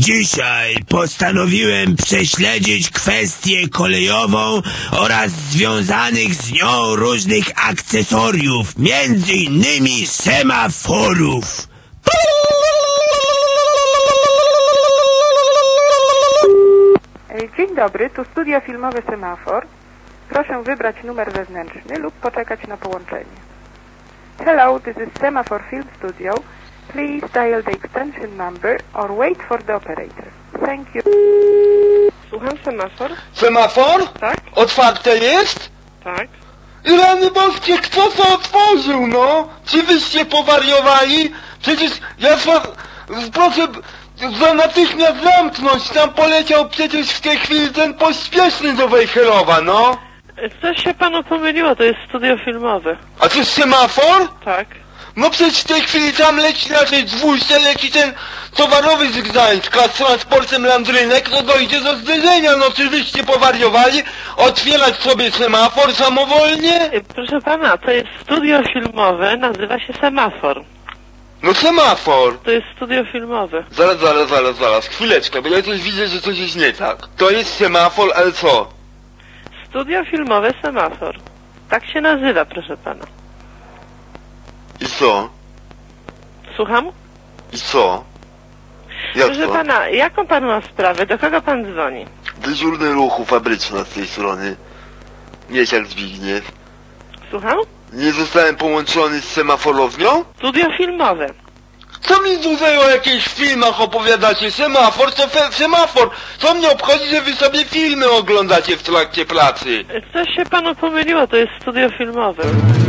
Dzisiaj postanowiłem prześledzić kwestię kolejową oraz związanych z nią różnych akcesoriów, między innymi semaforów. Dzień dobry, tu studio filmowe Semafor. Proszę wybrać numer wewnętrzny lub poczekać na połączenie. Hello, this is Semafor Film Studio. Please dial the extension number or wait for the operator. Thank you. Słucham, Semafor? Semafor? Tak? Otwarte jest? Tak. I rany boskie, kto to otworzył, no? Czy wyście powariowali? Przecież ja proszę natychmiast zamknąć, tam poleciał przecież w tej chwili ten pośpieszny do Wejherowa, no. Coś się panu pomyliło, to jest studio filmowe. A to jest Semafor? Tak. No przecież w tej chwili tam leci na tej dwójce, leci ten towarowy z Gdańska z transportem Landrynek, to dojdzie do zderzenia, no czy wyście powariowali? Otwierać sobie semafor samowolnie? Proszę pana, to jest studio filmowe, nazywa się Semafor. No semafor! To jest studio filmowe. Zaraz, chwileczkę, bo ja coś widzę, że coś jest nie tak. To jest semafor, ale co? Studio filmowe Semafor. Tak się nazywa, proszę pana. I co? Słucham? I co? Jak Proszę to? pana, jaką pan ma sprawę? Do kogo pan dzwoni? Dyżurny ruchu fabryczna z tej strony. Miesiak Zbigniew. Słucham? Nie zostałem połączony z semaforownią? Studio filmowe. Co mi tutaj o jakichś filmach opowiadacie? Semafor to semafor. Co mnie obchodzi, że wy sobie filmy oglądacie w trakcie pracy? Coś się panu pomyliło, to jest studio filmowe.